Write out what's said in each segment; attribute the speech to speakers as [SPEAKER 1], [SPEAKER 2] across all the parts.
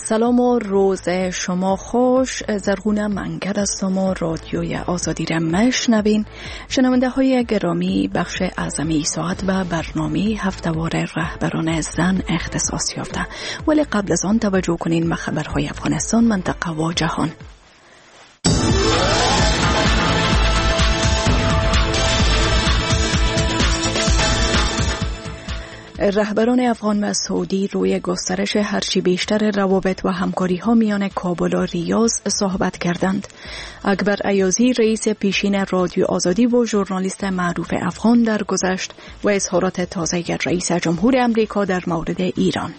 [SPEAKER 1] سلام و روز شما خوش. زرغونه منگر هستم و رادیوی آزادی را میشنوین. شنونده های گرامی، بخش اعظمی ساعت و برنامه هفته‌وار رهبران زن اختصاص یافته. ولی قبل از آن توجه کنین به خبرهای افغانستان، منطقه و جهان. رهبران افغان و سعودی روی گسترش هرچی بیشتر روابط و همکاری ها میان کابل و ریاض صحبت کردند. اکبر ایازی، رئیس پیشین رادیو آزادی و ژورنالیست معروف افغان، درگذشت و اظهارات تازه رئیس جمهور امریکا در مورد ایران.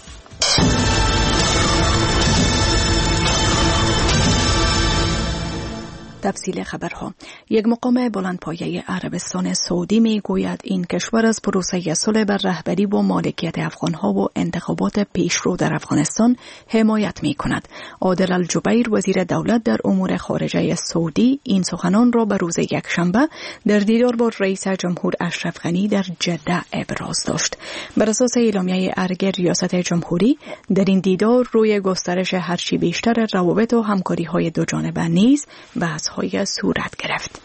[SPEAKER 1] تفصیل خبرها. یک مقام بلندپایه عربستان سعودی می گوید این کشور از پروسه صلح بر رهبری و مالکیت افغانها و انتخابات پیشرو در افغانستان حمایت می کند. عادل الجبیر، وزیر دولت در امور خارجه سعودی، این سخنان را به روز یکشنبه در دیدار با رئیس جمهور اشرف غنی در جده ابراز داشت. بر اساس اعلامیه ارگ ریاست جمهوری، در این دیدار روی گسترش هرچی بیشتر روابط و همکاری های دو جانبه نیز بحث‌های صورت گرفت.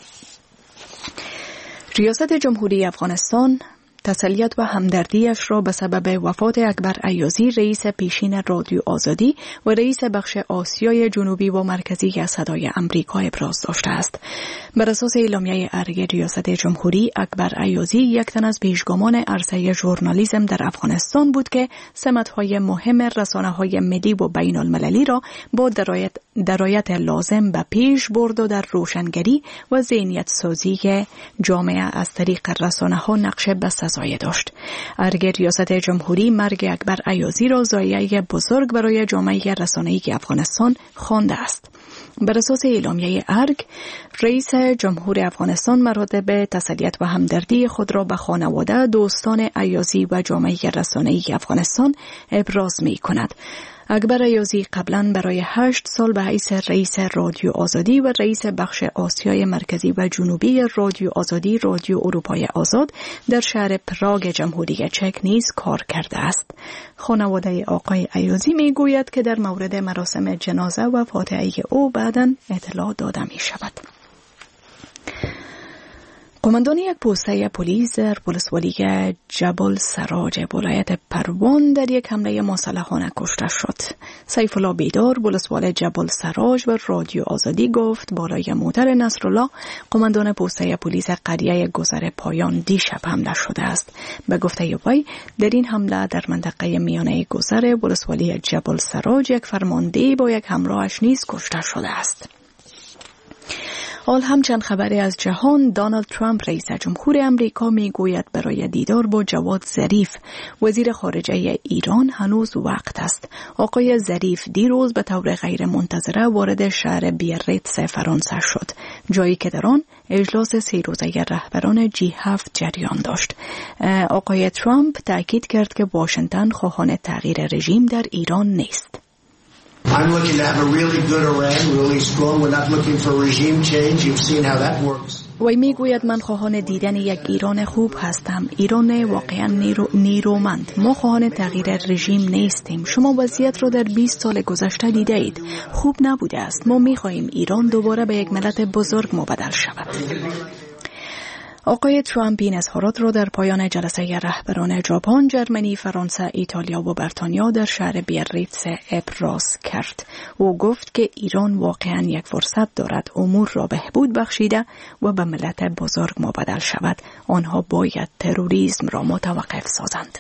[SPEAKER 1] ریاست جمهوری افغانستان تسلیت و همدردیش را به سبب وفات اکبر ایازی، رئیس پیشین رادیو آزادی و رئیس بخش آسیای جنوبی و مرکزی از صدای امریکا ابراز داشته است. بر اساس اعلامیه ارگ ریاست جمهوری، اکبر ایازی یک تن از پیشگامان عرصه ژورنالیسم در افغانستان بود که سمت‌های مهم رسانه‌های ملی و بین المللی را با درایت لازم به پیش برد و در روشنگری و ذهنیت سازی جامعه از طریق رسانه‌ها نقش بسزایی داشت. ارگ ریاست جمهوری مرگ اکبر ایازی را ضایعه بزرگ برای جامعه رسانه‌ای افغانستان خوانده است. بر اساس اعلامیه ارگ، رئیس جمهور افغانستان مراتب تسلیت و همدردی خود را به خانواده، دوستان ایازی و جامعه رسانه‌ای افغانستان ابراز می کند. اکبر ایازی قبلا برای 8 سال به حیث رئیس رادیو آزادی و رئیس بخش آسیای مرکزی و جنوبی رادیو آزادی، رادیو اروپای آزاد در شهر پراگ جمهوری چک نیز کار کرده است. خانواده آقای ایازی می گوید که در مورد مراسم جنازه و فاتحه او بعداً اطلاع داده می شود. قماندان یک پوسته پلیس در ولسوالی جبل سراج ولایت پروان در یک حمله مسلحانه کشته شد. سیف الله بیدار، ولسوال جبل سراج و رادیو آزادی گفت بالای موتر نصرالله، قماندان پوسته پلیس قریه گذر پایان، دیشب حمله شده است. به گفته وی، در این حمله در منطقه میانه گذر ولسوالی جبل سراج یک فرمانده با یک همراهش نیز کشته شده است. حال همچند خبری از جهان. دونالد ترامپ، رئیس جمهور امریکا، میگوید برای دیدار با جواد ظریف، وزیر خارجه ایران، هنوز وقت است. آقای ظریف دیروز به طور غیر منتظره وارد شهر بیاریتس فرانسه شد، جایی که در آن اجلاس 3 روزه رهبران G7 جریان داشت. آقای ترامپ تاکید کرد که واشنگتن خواهان تغییر رژیم در ایران نیست.
[SPEAKER 2] I'm looking to have a really good Iran, really strong. We're not looking for regime change. You've seen how that works.
[SPEAKER 1] وی میگوید من خواهان دیدن یک ایران خوب هستم، ایران واقعا نیرومند. ما خواهان تغییر رژیم نیستیم. شما وضعیت را در 20 سال گذشته دیده اید، خوب نبوده است. ما میخواهیم ایران دوباره به یک ملت بزرگ مبدل شود. آقای ترامپ این اظهارات را در پایان جلسه رهبران ژاپن، ژرمنی، فرانسه، ایتالیا و بریتانیا در شهر بیاریتس ابراز کرد. او گفت که ایران واقعا یک فرصت دارد امور را بهبود بخشیده و به ملت بزرگ مبدل شود. آنها باید تروریسم را متوقف سازند.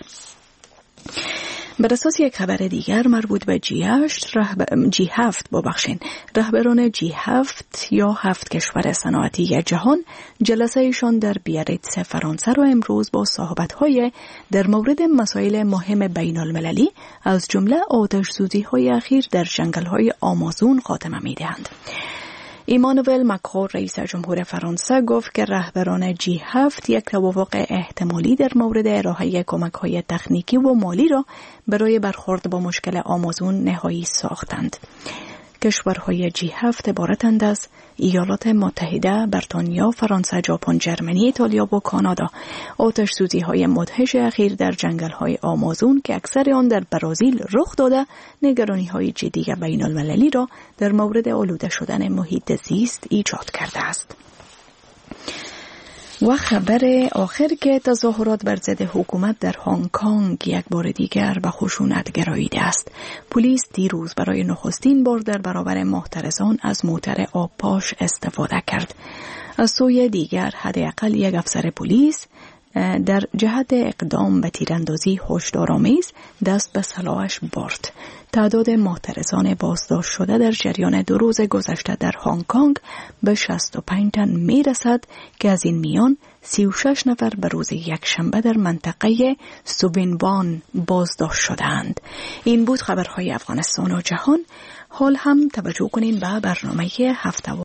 [SPEAKER 1] بر اساس یک خبر دیگر مربوط به G7 رهبران G7 یا 7 کشور صنعتی جهان جلسه ایشان در بیاریتس فرانسه را امروز با صحبت‌های در مورد مسائل مهم بین المللی از جمله آتش‌سوزی‌های اخیر در جنگل‌های آمازون خاتمه می‌دهند. ایمانوئل ماکرون، رئیس جمهور فرانسه، گفت که رهبران G7 یک توافق احتمالی در مورد ارائه کمک‌های تکنیکی و مالی را برای برخورد با مشکل آمازون نهایی ساختند. کشورهای G7 عبارتند از ایالات متحده، بریتانیا، فرانسه، ژاپن، ژرمنی، ایتالیا و کانادا. آتش‌سوزی‌های مدهش اخیر در جنگل‌های آمازون که اکثر آن در برزیل رخ داده، نگرانی‌های جدی بین‌المللی را در مورد آلوده شدن محیط زیست ایجاد کرده است. و خبر آخر که تظاهرات بر ضد حکومت در هنگ کنگ یک بار دیگر به خشونت گراییده است. پلیس دیروز برای نخستین بار در برابر معترضان از موتر آبپاش استفاده کرد. از سوی دیگر حداقل یک افسر پلیس در جهت اقدام به تیراندازی هشدارآمیز دست به سلاحش برد. تعداد معترضان بازداشت شده در جریان 2 روز گذشته در هنگ کنگ به 65 تن می رسد که از این میان 36 نفر به روز یکشنبه در منطقه سوبینوان بازداشت شدند. این بود خبرهای افغانستان و جهان. حال هم توجه کنیم به برنامه هفته